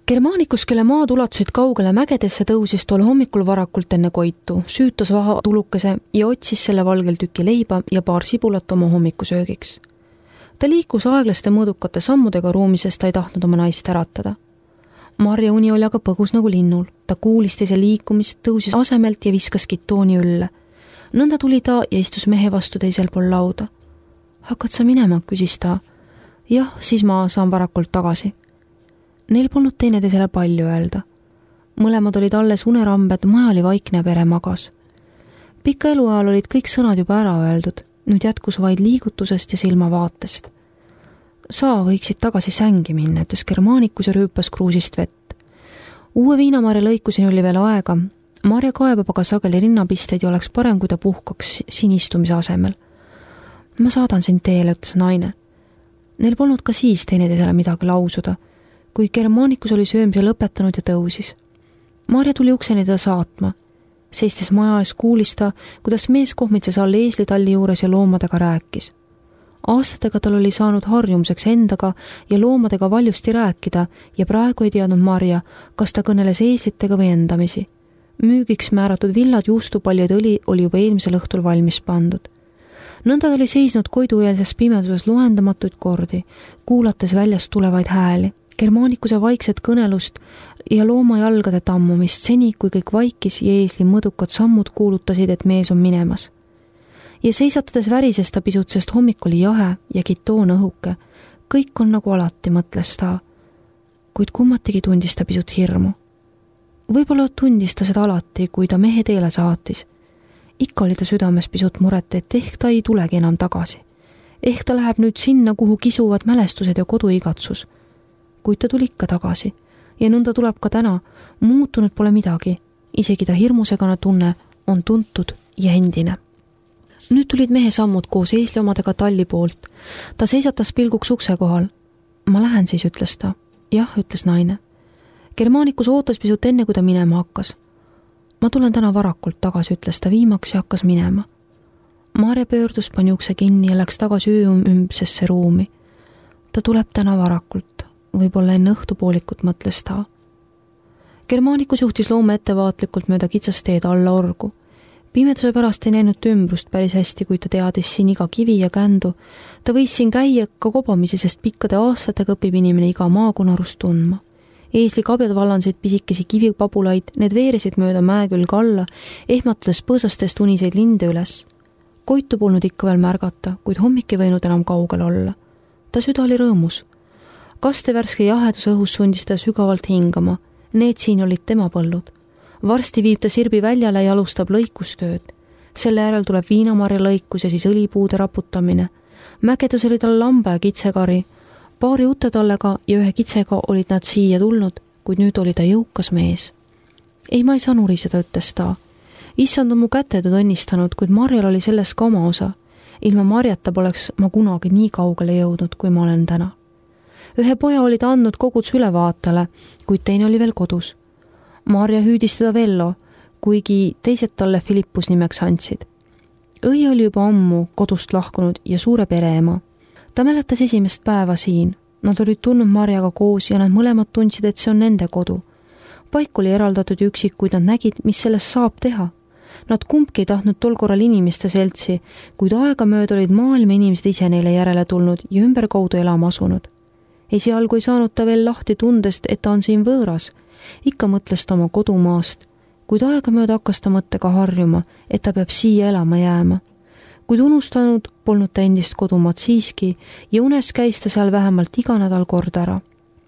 Germaanikus, kelle maad ulatusid kaugele mägedesse, tõusis tol hommikul varakult enne koitu, süütas vaha tulukese ja otsis selle valgel tüki leiba ja paar sibulat oma hommikusöögiks. Ta liikus aeglaste mõõdukate sammudega ruumi, sest ta ei tahtnud oma naist äratada. Marja uni oli aga põgus nagu linnul. Ta kuulis teise liikumist, tõusis asemelt ja viskas kitooni ülle. Nõnda tuli ta ja istus mehe vastu teisel pool lauda. Hakkad sa minema, küsis ta. Jah, siis ma saan varakult tagasi. Neil polnud teineteisele palju öelda. Mõlemad olid alles unerambed, maja oli vaikne ja pere magas. Pika elu ajal olid kõik sõnad juba ära öeldud, nüüd jätkus vaid liigutusest ja silmavaatest. Sa võiksid tagasi sängi minna, ütles Germaanikus ja rüüpas kruusist vett. Uue viinamarja lõikuseni oli veel aega. Marja kaebab aga sageli rinnapisteid ja oleks parem, kui ta puhkaks siin istumise asemel. Ma saadan sind teele, ütles naine. Neil polnud ka siis teineteisele midagi lausuda, kui Germaanikus oli söömise lõpetanud ja tõusis. Marja tuli ukseni teda saatma. Seistes maja ees kuulis ta, kuidas mees kohmitses all eeslitalli juures ja loomadega rääkis. Aastatega tal oli saanud harjumuseks endaga ja loomadega valjusti rääkida ja praegu ei teadnud Marja, kas ta kõneles eeslitega või endamisi. Müügiks määratud villad, juustupalli ja õli oli juba eelmisel õhtul valmis pandud. Nõnda oli seisnud koidueelses pimeduses loendamatuid kordi, kuulates väljast tulevaid hääli, Germaanikuse vaikset kõnelust ja loomajalgade tammumist seni, kui kõik vaikis ja eesli mõdukad sammud kuulutasid, et mees on minemas. Ja seisatades värises ta pisut, sest hommik oli jahe ja kitoon õhuke. Kõik on nagu alati, mõtles ta, kuid kummatigi tundis ta pisut hirmu. Võib-olla tundis ta seda alati, kui ta mehe teele saatis. Ikka oli ta südames pisut muret, et ehk ta ei tulegi enam tagasi. Ehk ta läheb nüüd sinna, kuhu kisuvad mälestused ja koduigatsus. Kuid ta tuli ikka tagasi ja nõnda tuleb ka täna. Muutunud pole midagi. Isegi ta hirmusegane tunne on tuntud ja endine. Nüüd tulid mehe sammud koos eesli omadega talli poolt. Ta seisatas pilguks ukse kohal. Ma lähen siis, ütles ta. Jah, ütles naine. Germaanikus ootas pisut enne, kui ta minema hakkas. Ma tulen täna varakult tagasi, ütles ta viimaks ja hakkas minema. Marja pöördus, pani ukse kinni ja läks tagasi ööümbsesse ruumi. Ta tuleb täna varakult, võib-olla enne õhtupoolikut, mõtles ta. Germaanikus juhtis loome ettevaatlikult mööda kitsast teed alla orgu. Pimeduse pärast ei näinud ümbrust päris hästi, kui ta teadis siin iga kivi ja kändu. Ta võis siin käia ka kobamisi, sest pikkade aastatega õpib inimene iga maakonarust tundma. Eesli kabjad vallansid pisikesi kivipabulaid, need veerisid mööda mäekülg alla, ehmatades põõsastest uniseid linde üles. Koitu polnud ikka veel märgata, kuid hommik ei võinud enam kaugel olla. Ta süda oli rõõmus. Kaste värske jaheduse õhus sundis ta sügavalt hingama. Need siin olid tema põllud. Varsti viib ta sirbi väljale ja alustab lõikustööd. Selle järel tuleb viinamarja lõikus ja siis õlipuude raputamine. Mägedus oli tal lamba ja kitsekari. Paari utetallega ja ühe kitsega olid nad siia tulnud, kuid nüüd oli ta jõukas mees. Ei, ma ei saa nuriseda, ütles ta. Issand on mu käted õnnistanud, kuid Marjal oli selles ka oma osa. Ilma Marjata poleks ma kunagi nii kaugele jõudnud, kui ma olen täna. Ühe poja oli ta andnud koguts ülevaatale, kuid teine oli veel kodus. Marja hüüdis teda Vello, kuigi teised talle Filippus nimeks andsid. Õie oli juba ammu kodust lahkunud ja suure pereema. Ta mäletas esimest päeva siin. Nad olid tulnud Marjaga koos ja nad mõlemad tundsid, et see on nende kodu. Paik oli eraldatud ja üksik, kuid nad nägid, mis sellest saab teha. Nad kumbki ei tahtnud tol korral inimeste seltsi, kuid aegamööda olid maailma inimesed ise neile järele tulnud ja ümberkaudu elama asunud. Esialgu ei saanud ta veel lahti tundest, et ta on siin võõras. Ikka mõtles ta oma kodumaast, kuid aegamööda hakkas ta mõttega harjuma, et ta peab siia elama jääma. Kuid unustanud polnud ta endist kodumaad siiski ja unes käis ta seal vähemalt iga nädal kord ära.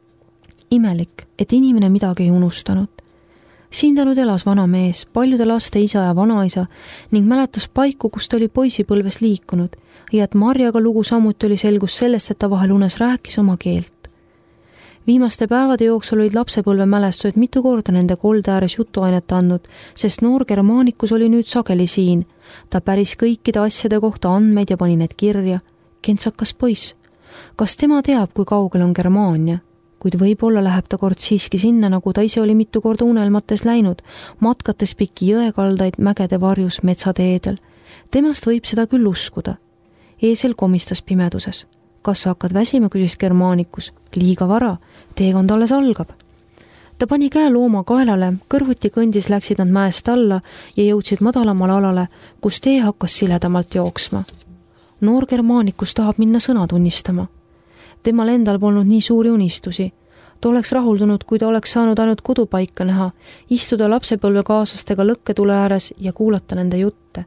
Imelik, et inimene midagi ei unustanud. Siin ta nüüd elas vana mees, paljude laste isa ja vanaisa ning mäletas paiku, kus ta oli poisipõlves liikunud ja et Marjaga lugu samuti oli selgus sellest, et ta vahel unes rääkis oma keelt. Viimaste päevade jooksul olid lapsepõlve mälestused mitu korda nende kolde ääres jutuainet andnud, sest noor Germaanikus oli nüüd sageli siin. Ta päris kõikide asjade kohta andmeid ja pani need kirja. Kentsakas poiss. Kas tema teab, kui kaugel on Germaania? Kuid võib-olla läheb ta kord siiski sinna, nagu ta ise oli mitu korda unelmates läinud, matkates pikki jõekaldaid mägede varjus metsateedel. Temast võib seda küll uskuda. Eesel komistas pimeduses. Kas sa hakkad väsima, küsis Germaanikus. Liiga vara, teekond alles algab. Ta pani käe looma kaelale, kõrvuti kõndis läksid nad mäest alla ja jõudsid madalamale alale, kus tee hakkas siledamalt jooksma. Noor Germaanikus tahab minna sõna tunnistama. Temal endal polnud nii suuri unistusi. Ta oleks rahuldunud, kui ta oleks saanud ainult kodupaika näha, istuda lapsepõlvekaaslastega lõkketule ääres ja kuulata nende jutte.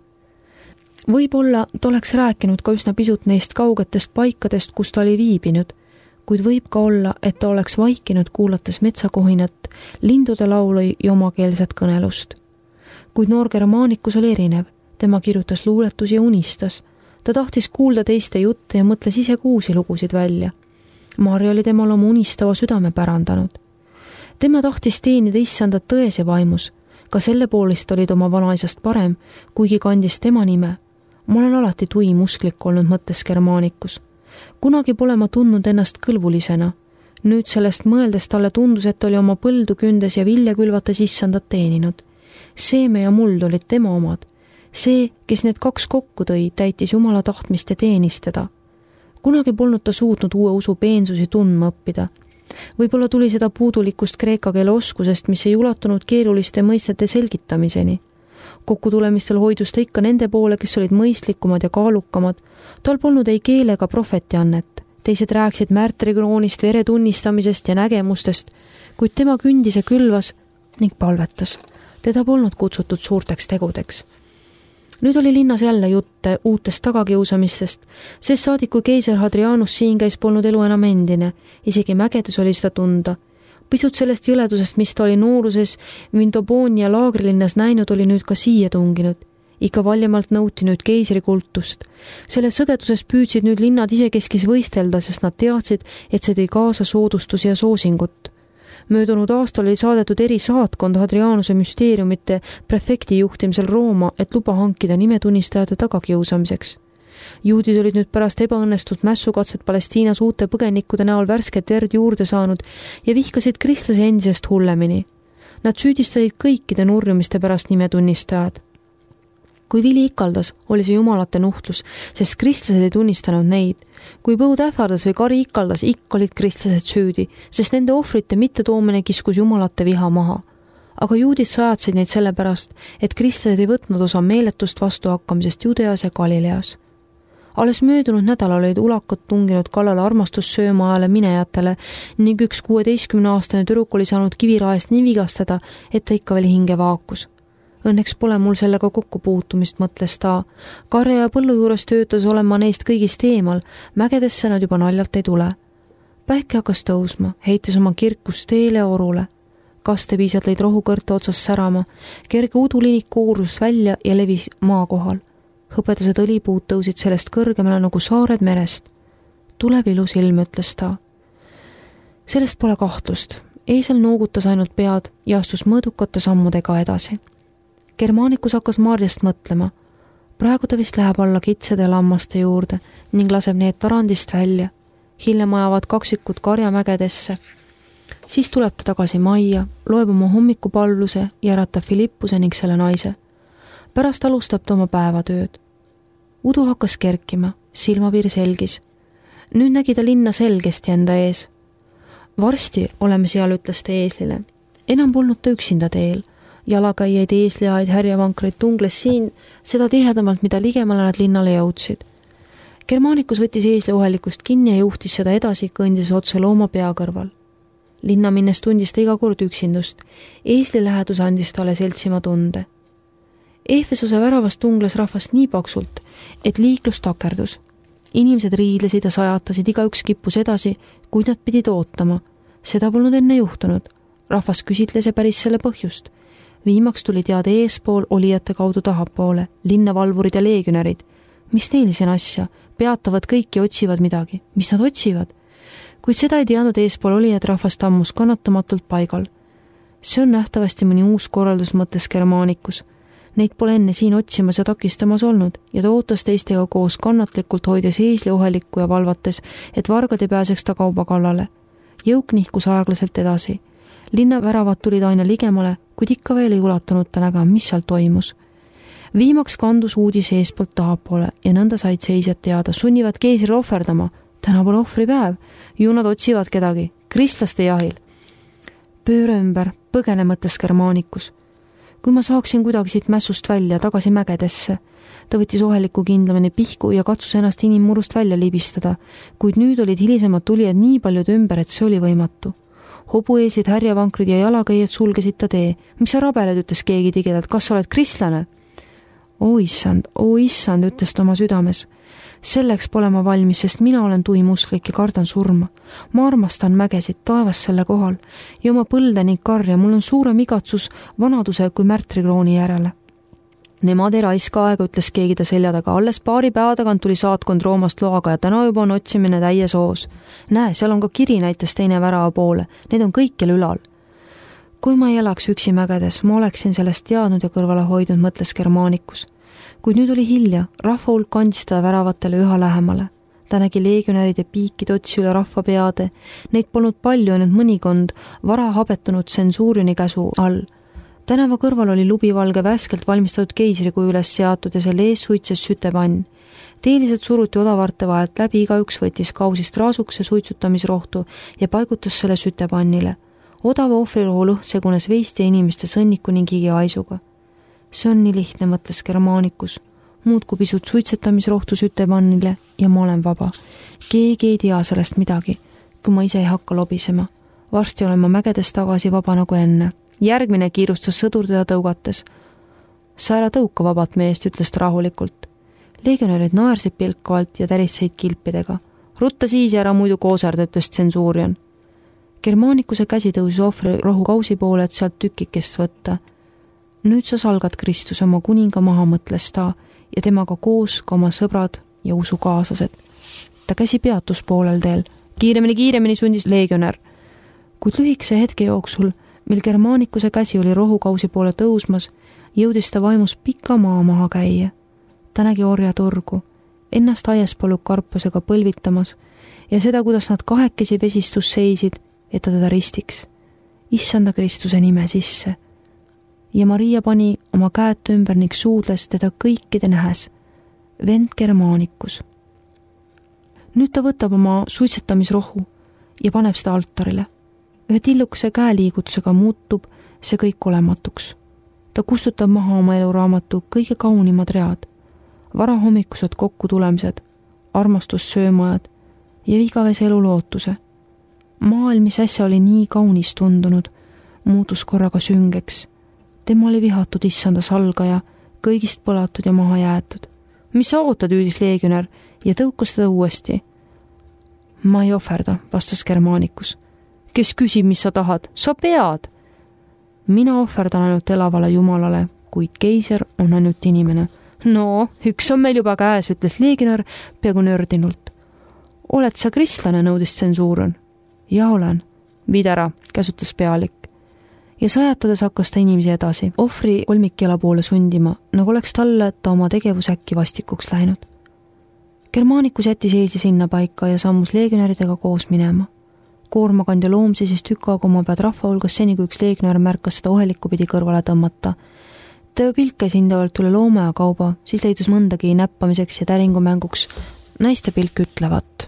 Võib-olla ta oleks rääkinud ka üsna pisut neist kaugetest paikadest, kus ta oli viibinud, kuid võib ka olla, et ta oleks vaikinud kuulates metsakohinat, lindude laulu ja omakeelset kõnelust. Kuid noor Germaanikus oli erinev. Tema kirjutas luuletusi ja unistas. Ta tahtis kuulda teiste jutte ja mõtles ise uusi lugusid välja. Marja oli temal oma unistava südame pärandanud. Tema tahtis teenida issandat tões ja vaimus. Ka selle poolist olid oma vanaisast parem, kuigi kandis tema nime. Ma olen alati tuim usklik olnud, mõttes Germaanikus. Kunagi pole ma tundnud ennast kõlvulisena. Nüüd sellest mõeldes talle tundus, et oli oma põldu kündes ja vilja külvates issandat teeninud. Seeme ja muld olid tema omad. See, kes need kaks kokku tõi, täitis Jumala tahtmist ja teenistada. Kunagi polnud ta suutnud uue usu peensusi tundma õppida. Võib-olla tuli seda puudulikust kreeka keele oskusest, mis ei ulatunud keeruliste mõistete selgitamiseni. Kokkutulemistel hoidus ta ikka nende poole, kes olid mõistlikumad ja kaalukamad. Tal polnud ei keele ega profetiannet. Teised rääksid märtrikroonist, vere tunnistamisest ja nägemustest, kuid tema kündis ja külvas ning palvetas. Teda polnud kutsutud suurteks tegudeks. Nüüd oli linnas jälle jutte uutest tagakiusamistest, sest saadik kui keiser Hadrianus siin käis polnud elu enam endine, isegi mägedes oli seda tunda. Pisut sellest jõledusest, mis ta oli nooruses Vindoboonia laagrilinnas näinud, oli nüüd ka siia tunginud. Ikka valjemalt nõuti nüüd keisri kultust. Selle sõgeduses püüdsid nüüd linnad isekeskis võistelda, sest nad teadsid, et see tõi kaasa soodustusi ja soosingut. Möödunud aastal oli saadetud erisaatkond Hadrianuse müsteeriumite prefekti juhtimisel Rooma, et luba hankida nimetunnistajate tagakiusamiseks. Juudid olid nüüd pärast ebaõnnestut mässukatset Palestiinas uute põgenikude näol värsket verd juurde saanud ja vihkasid kristlase endisest hullemini. Nad süüdistasid kõikide nurjumiste pärast nimetunnistajad. Kui vili ikaldas, oli see jumalate nuhtlus, sest kristlased ei tunnistanud neid. Kui põud ähvardas või kari ikaldas, ikka olid kristlased süüdi, sest nende ohvrite mittetoomine kiskus jumalate viha maha. Aga juudid sajatsid neid sellepärast, et kristlased ei võtnud osa meeletust vastuhakkamisest Judeas ja Galileas. Alles möödunud nädalal olid ulakad tunginud kallale armastussööma ajale minejatele ning üks 16-aastane tüdruk oli saanud kiviraest nii vigastada, et ta ikka veel hinge vaakus. Õnneks pole mul sellega kokkupuutumist, mõtles ta. Karja ja põllu juures töötas olema neist kõigist eemal, mägedesse nad juba naljalt ei tule. Päike hakkas tõusma, heitis oma kirkust teele orule. Kastepiisad lõid rohukõrte otsas särama, kerge udulinik koorus välja ja levis maa kohal. Hõbedased õlipuud tõusid sellest kõrgemale nagu saared merest. Tuleb ilus ilm, ütles ta. Sellest pole kahtlust. Eesel noogutas ainult pead ja astus mõõdukate sammudega edasi. Germaanikus hakkas Marjast mõtlema. Praegu ta vist läheb alla kitsede lammaste juurde ning laseb need tarandist välja. Hiljem ajavad kaksikud karjamägedesse. Siis tuleb ta tagasi majja, loeb oma hommikupalvluse ja äratab Filippuse ning selle naise. Pärast alustab ta oma päevatööd. Udu hakkas kerkima, silmapiir selgis. Nüüd nägi ta linna selgesti enda ees. Varsti oleme seal, ütles ta eeslile. Enam polnud ta üksinda teel. Jalakäijaid, eesliaid, härjavankreid tungles siin, seda tihedamalt, mida ligemale nad linnale jõudsid. Germaanikus võttis eesli ohelikust kinni ja juhtis seda edasi, kõndis otse looma pea kõrval. Linna minnes tundis ta iga kord üksindust. Eesli lähedus andis talle seltsima tunde. Efesose väravast tungles rahvast nii paksult, et liiklus takerdus. Inimesed riidlesid ja sajatasid, igaüks kippus edasi, kuid nad pidid ootama. Seda polnud enne juhtunud. Rahvas küsitles ja päris selle põhjust. Viimaks tuli teada eespool olijate kaudu tahapoole, linnavalvurid ja leegionärid. Mis neil siin asja? Peatavad kõik ja otsivad midagi. Mis nad otsivad? Kuid seda ei teadnud eespool olijad, rahvas tammus kannatamatult paigal. See on nähtavasti mõni uus korraldus, mõttes Germaanikus. Neid pole enne siin otsimas ja takistamas olnud ja ta ootas teistega koos kannatlikult hoides eesli ohelikku ja valvates, et vargad ei pääseks ta kauba kallale. Jõuk nihkus aeglaselt edasi. Linna väravad tulid aina ligemale, kuid ikka veel ei ulatunud ta nägema, mis seal toimus. Viimaks kandus uudis eespoolt tahapoole ja nõnda said seisjad teada, sunnivad keisrile ohverdama. Täna pole ohvripäev, ju nad otsivad kedagi, kristlaste jahil. pööra ümber, põgene, mõtles Germaanikus. Kui ma saaksin kuidagi siit mässust välja, tagasi mägedesse. Ta võttis oheliku kindlamini pihku ja katsus ennast inimmurust välja libistada, kuid nüüd olid hilisemad tulijad nii paljud ümber, et see oli võimatu. Hobueesid, härjavankrid ja jalakäijad sulgesid ta tee. Mis sa rabeled, ütles keegi tigedalt, kas sa oled kristlane? Oo issand, ütles ta oma südames. Selleks pole ma valmis, sest mina olen tuimusklik ja kardan surma. Ma armastan mägesid, taevas selle kohal ja oma põlde ning karja, mul on suurem igatsus vanaduse kui märtrikrooni järele. Nemad ei raiska aega, ütles keegi ta selja taga. Alles paari päeva tagant tuli saatkond Roomast loaga ja täna juba on otsimine täies hoos. Näe, seal on ka kiri, näitas teine värava poole. Need on kõikjal ülal. Kui ma ei elaks üksi mägedes, ma oleksin sellest teadnud ja kõrvale hoidnud, mõtles Germaanikus. Kuid nüüd oli hilja, rahva hulk andis ta väravatele üha lähemale. Ta nägi leegionäride piikide otsi üle rahva peade. Neid polnud palju, ainult mõnikond vara habetunud tsensuurioni käsu all. Tänava kõrval oli lubivalge värskelt valmistatud keisrikuu üles seatud ja selle ees suitses sütepann. Teelised suruti odavarte vahelt läbi, igaüks võttis kausist raasukese suitsutamisrohtu ja paigutas selle sütepannile. Odava ohvrirohu lõht segunes veiste inimeste sõnniku ning higiaisuga. See on nii lihtne, mõtles Germaanikus. Muudku pisut suitsetamisrohtu sütepannile ja ma olen vaba. Keegi ei tea sellest midagi, kui ma ise ei hakka lobisema. Varsti olen ma mägedes tagasi vaba nagu enne. Järgmine kiirustas sõdur teda tõugates. Sa ära tõuka vabat meest, ütles ta rahulikult. Legionärid naersid pilkavalt ja tärisseid kilpidega. Rutta siis ära muidu koosarda, ütles tsensuurion. Germaanikuse käsi tõusis ohvri rohu kausi poole, et sealt tükikest võtta. Nüüd sa salgad Kristuse oma kuninga maha, mõtles ta ja temaga koos ka oma sõbrad ja usukaaslased. Ta käsi peatus poolel teel. Kiiremini sundis legionär. Kuid lühikese hetke jooksul, mil Germaanikuse käsi oli rohukausi poole tõusmas, jõudis ta vaimus pika maa maha käia. Ta nägi orjaturgu, ennast aiespolu karpusega põlvitamas ja seda, kuidas nad kahekesi vesistus seisid, et ta teda ristiks. Issanda Kristuse nime sisse. Ja Maria pani oma käed ümber ning suudles teda kõikide nähes. Vend Germaanikus. Nüüd ta võtab oma suitsetamisrohu ja paneb seda altarile. Ühe tillukese käeliigutusega muutub see kõik olematuks. Ta kustutab maha oma eluraamatu kõige kaunimad read. Varahommikused kokkutulemised, armastussöömajad ja igavese elu lootuse. Maailm, mis äsja oli nii kaunis tundunud, muutus korraga süngeks. Tema oli vihatud issanda salgaja, kõigist põlatud ja maha jäetud. Mis sa ootad, hüüdis legionär ja tõukas teda uuesti. Ma ei ohverda, vastas Germaanikus. Kes küsib, mis sa tahad? Sa pead! Mina ohverdan ainult elavale jumalale, kuid keiser on ainult inimene. No, üks on meil juba käes, ütles legionär peaaegu nördinult. Oled sa kristlane, nõudis tsensuurion? Ja olen. Viid ära, käsutas pealik. Ja sajatades hakkas ta inimesi edasi, ohvri kolmikjala poole sundima, nagu oleks talle ta oma tegevus äkki vastikuks läinud. Germaanikus jättis eesi sinna paika ja sammus legionäridega koos minema. Koormakandja loom siis tükkaga oma pead rahva hulgas seni, kui üks legionär märkas seda ohelikku pidi kõrvale tõmmata. Ta pilk käis hindavalt üle looma ja kauba, siis leidus mõndagi näppamiseks ja täringumänguks naiste pilk ütlevat.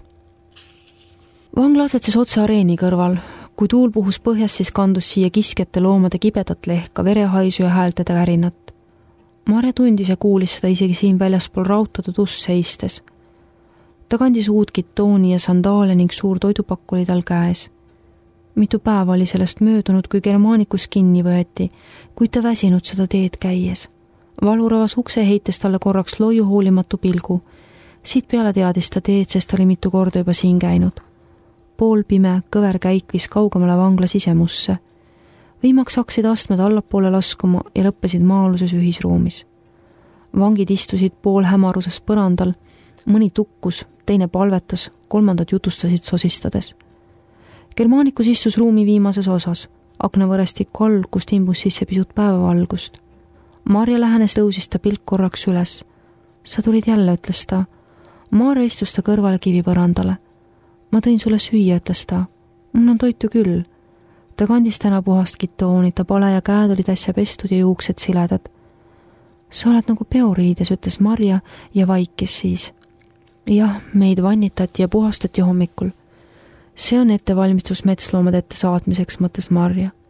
Vangla asetses otse areeni kõrval. Kui tuul puhus põhjas, siis kandus siia kiskete loomade kibedat lehka, verehaisu ja häältede kärinat. Marja tundis ja kuulis seda isegi siin väljaspool rautatud ust seistes. Ta kandis uut kitooni ja sandaale ning suur toidupakk oli tal käes. Mitu päeva oli sellest möödunud, kui Germaanikus kinni võeti, kuid ta väsinud seda teed käies. Valuravas ukse heites talle korraks loiu hoolimatu pilgu. Siit peale teadis ta teed, sest oli mitu korda juba siin käinud. Poolpime, kõver käik viis kaugemale vangla sisemusse. Viimaks hakkasid astmed allapoole laskuma ja lõppesid maa-aluses ühisruumis. Vangid istusid poolhämaruses põrandal, mõni tukkus, teine palvetas, kolmandad jutustasid sosistades. Germaanikus istus ruumi viimases osas, aknavõrestiku all, kust imbus sisse pisut päevavalgust. Marja lähenes, tõusis ta pilk korraks üles. Sa tulid jälle, ütles ta. Marja istus ta kõrvale kivipõrandale. Ma tõin sulle süüa, ütles ta. Mul on toitu küll. Ta kandis täna puhast kitooni, ta pale ja käed olid äsja pestud ja juuksed siledad. Sa oled nagu peoriides, ütles Marja ja vaikis siis. Jah, meid vannitati ja puhastati hommikul. See on ettevalmistus metsloomade ette saatmiseks, mõtles Marja.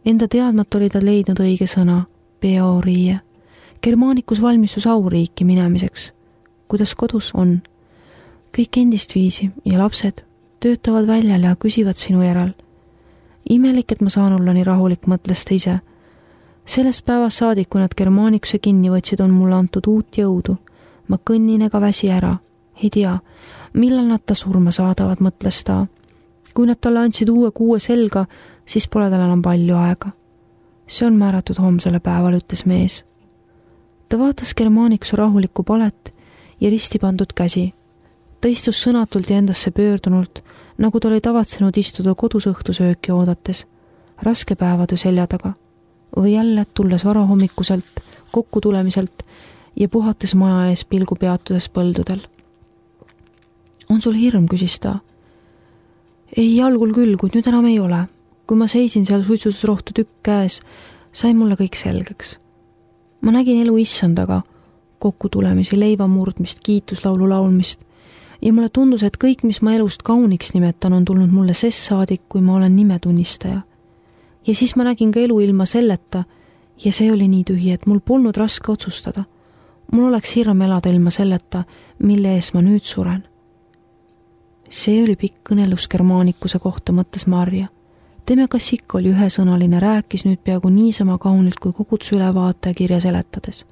Enda teadmata oli ta leidnud õige sõna, peoriie. Germanikus valmistus auriiki minemiseks. Kuidas kodus on? Kõik endist viisi ja lapsed töötavad väljal ja küsivad sinu järel. Imelik, et ma saan olla nii rahulik, mõtles ta ise. Sellest päevast saadik, kui nad Germanikuse kinni võtsid, on mulle antud uut jõudu. Ma kõnnin ega väsi ära. Ei tea, millal nad ta surma saadavad, mõtles ta. Kui nad talle andsid uue kuue selga, siis pole tal enam palju aega. See on määratud homsele päeval, ütles mees. Ta vaatas Germanikuse rahulikku palet ja risti pandud käsi. Ta istus sõnatult ja endasse pöördunult, nagu ta oli tavatsenud istuda kodus õhtusööki oodates, raske päevatöö selja taga. Või jälle tulles varahommikuselt, kokkutulemiselt ja puhates maja ees pilgu peatudes põldudel. On sul hirm, küsis ta. Ei, algul küll, kuid nüüd enam ei ole. Kui ma seisin seal suitsusrohtu tükk käes, sai mulle kõik selgeks. Ma nägin elu issandaga, kokkutulemisi, leiva murdmist, kiituslaulu laulmist ja mulle tundus, et kõik, mis ma elust kauniks nimetan, on tulnud mulle sest saadik, kui ma olen nimetunnistaja. Ja siis ma nägin ka elu ilma selleta ja see oli nii tühi, et mul polnud raske otsustada. Mul oleks hirm elada ilma selleta, mille ees ma nüüd suren. See oli pikk kõnelus Germanikuse kohta, mõtles Marja. Teme Kassik oli ühesõnaline, rääkis nüüd peaaegu niisama kaunilt kui koguduse ülevaate kirja seletades.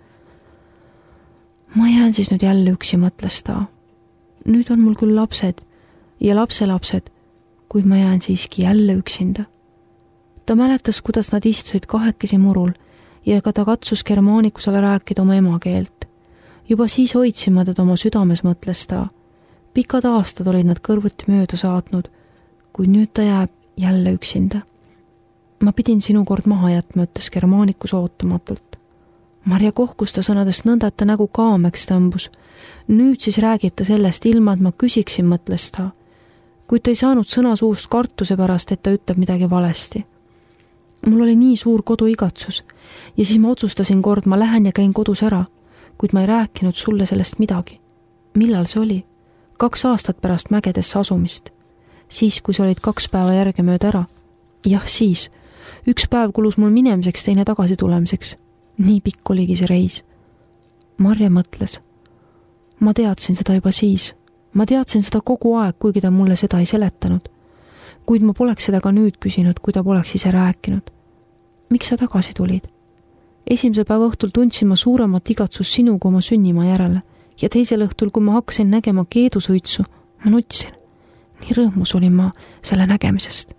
Ma jään siis nüüd jälle üksi, mõtles ta. Nüüd on mul küll lapsed ja lapselapsed, kuid ma jään siiski jälle üksinda. Ta mäletas, kuidas nad istusid kahekesi murul ja ka ta katsus Germanikusele rääkida oma emakeelt. Juba siis hoidsime teda oma südames, mõtles ta. Pikad aastad olid nad kõrvuti mööda saatnud, kuid nüüd ta jääb jälle üksinda. Ma pidin sinu kord maha jätma, ütles Germanikus ootamatult. Marja kohkus ta sõnadest nõnda, et ta nägu kaameks tõmbus. Nüüd siis räägib ta sellest ilma, et ma küsiksin, mõtles ta. Kuid ta ei saanud sõna suust kartuse pärast, et ta ütleb midagi valesti. Mul oli nii suur koduigatsus ja siis ma otsustasin kord, ma lähen ja käin kodus ära, kuid ma ei rääkinud sulle sellest midagi. Millal see oli? 2 aastat pärast mägedesse asumist. Siis, kui sa olid 2 päeva järge mööda ära. Jah, siis. 1 päev kulus mul minemiseks, teine tagasi tulemiseks. Nii pikk oligi see reis. Marja mõtles. Ma teadsin seda juba siis. Ma teadsin seda kogu aeg, kuigi ta mulle seda ei seletanud. Kuid ma poleks seda ka nüüd küsinud, kui ta poleks ise rääkinud. Miks sa tagasi tulid? Esimese päeva õhtul tundsin ma suuremat igatsust sinu kui oma sünnima järele ja teisel õhtul, kui ma hakkasin nägema keedusuitsu, ma nutsin. Nii rõõmus olin ma selle nägemisest.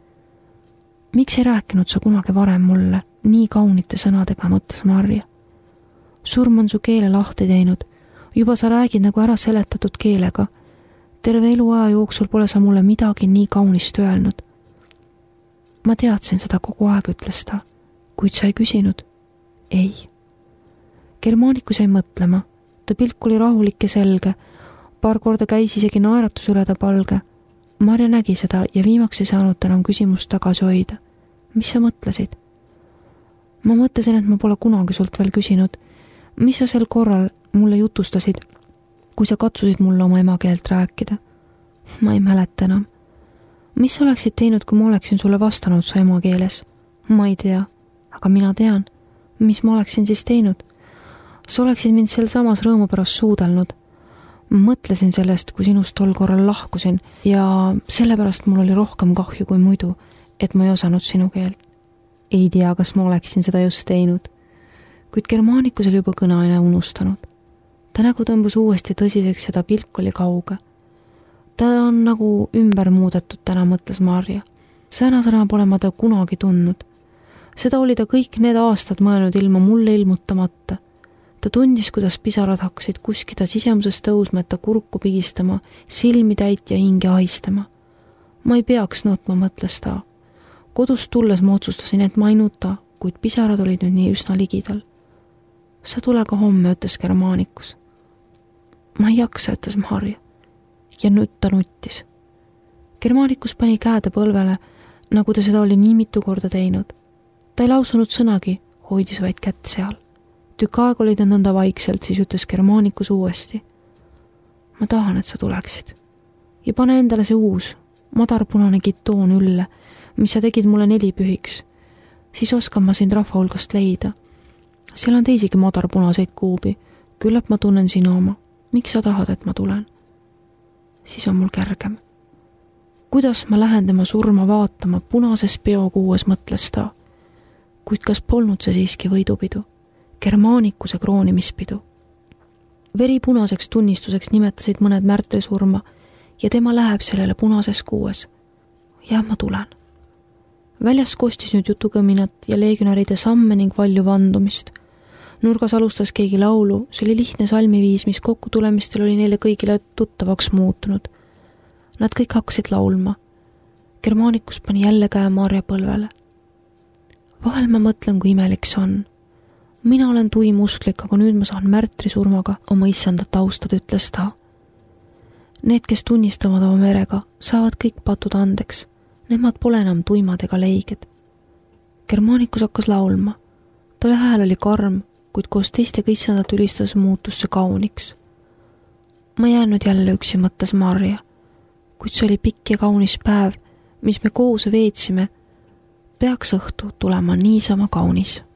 Miks ei rääkinud sa kunagi varem mulle nii kaunite sõnadega, mõtles Marja. Surm on su keele lahti teinud. Juba sa räägid nagu ära seletatud keelega. Terve eluaja jooksul pole sa mulle midagi nii kaunist öelnud. Ma teadsin seda kogu aeg, ütles ta, kuid sa ei küsinud. Ei. Germanikus jäi mõtlema. Ta pilk oli rahulik ja selge. Paar korda käis isegi naeratus üle ta palge. Marja nägi seda ja viimaks ei saanud enam küsimust tagasi hoida. Mis sa mõtlesid? Ma mõtlesin, et ma pole kunagi sult veel küsinud. Mis sa sel korral mulle jutustasid, kui sa katsusid mulle oma emakeelt rääkida? Ma ei mäleta enam. Mis sa oleksid teinud, kui ma oleksin sulle vastanud su emakeeles? Ma ei tea, aga mina tean. Mis ma oleksin siis teinud? Sa oleksid mind sel samas rõõmu pärast suudelnud. Mõtlesin sellest, kui sinust tol korral lahkusin ja sellepärast mul oli rohkem kahju kui muidu, et ma ei osanud sinu keelt. Ei tea, kas ma oleksin seda just teinud. Kuid Germanikus oli juba kõneaine unustanud. Ta nägu tõmbus uuesti tõsiseks ja ta pilk oli kauge. Ta on nagu ümber muudetud täna, mõtles Marja. Sõna pole ma ta kunagi tundnud. Seda oli ta kõik need aastad mõelnud ilma mulle ilmutamata. Ta tundis, kuidas pisarad hakkasid kuskida sisemusest tõusma, et ta kurku pigistama, silmi täit ja hinge ahistama. Ma ei peaks nutma, mõtles ta. Kodust tulles ma otsustasin, et ma ei nuta, kuid pisarad olid nüüd nii üsna ligidal. Sa tule ka homme, ütles Germanikus. Ma ei jaksa, ütles Marja. Ja nüüd ta nuttis. Germanikus pani käede põlvele, nagu ta seda oli nii mitu korda teinud. Ta ei lausunud sõnagi, hoidis vaid kätt seal. Tükk aeg olid nad nõnda vaikselt, siis ütles Germanikus uuesti. Ma tahan, et sa tuleksid. Ja pane endale see uus, madarpunane gitoon ülle, mis sa tegid mulle 4 pühiks. siis oskan ma sind rahva hulgast leida. Seal on teisigi madarpunaseid kuubi, küllap ma tunnen sinu oma. Miks sa tahad, et ma tulen? Siis on mul kärgem. Kuidas ma lähen tema surma vaatama, punases peokuues mõtles ta. Kuid kas polnud see siiski võidupidu? Germaanikuse kroonimispidu. Veripunaseks tunnistuseks nimetasid mõned märtrisurma ja tema läheb sellele punases kuues. Ja ma tulen. Väljas kostis nüüd jutukõminat ja leegionäride samme ning valju vandumist. Nurgas alustas keegi laulu, see oli lihtne salmiviis, mis kokku tulemistel oli neile kõigile tuttavaks muutunud. Nad kõik hakkasid laulma. Germaanikus pani jälle käe Marja põlvele. Vahel ma mõtlen, kui imelik see on. Mina olen tuimusklik, aga nüüd ma saan märtrisurmaga oma issandat austada, ütles ta. Need, kes tunnistavad oma verega, saavad kõik patud andeks. Nemad pole enam tuimad ega leiged. Germaanikus hakkas laulma. Talle hääl oli karm, kuid koos teistega issandat ülistas muutus see kauniks. Ma jäänud jälle üksi, mõtles Marja, kuid see oli pikk ja kaunis päev, mis me koos veetsime, peaks õhtu tulema niisama kaunis.